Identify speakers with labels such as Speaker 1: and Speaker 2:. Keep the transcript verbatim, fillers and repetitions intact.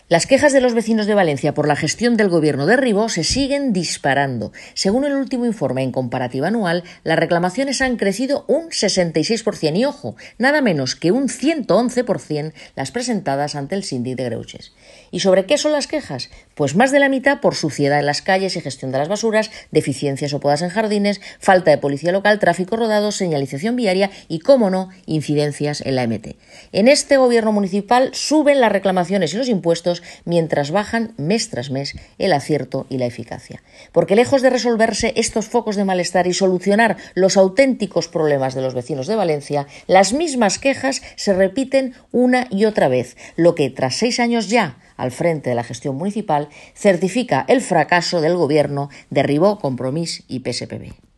Speaker 1: Las quejas de los vecinos de Valencia por la gestión del gobierno de Ribó se siguen disparando. Según el último informe en comparativa anual, las reclamaciones han crecido un sesenta y seis por ciento y, ojo, nada menos que un ciento once por ciento las presentadas ante el síndic de Greuges. ¿Y sobre qué son las quejas? Pues más de la mitad por suciedad en las calles y gestión de las basuras, deficiencias o podas en jardines, falta de policía local, tráfico rodado, señalización viaria y, cómo no, incidencias en la M T. En este gobierno municipal suben las reclamaciones y los impuestos mientras bajan mes tras mes el acierto y la eficacia. Porque lejos de resolverse estos focos de malestar y solucionar los auténticos problemas de los vecinos de Valencia, las mismas quejas se repiten una y otra vez, lo que tras seis años ya al frente de la gestión municipal certifica el fracaso del gobierno de Ribó, Compromís y P S P B.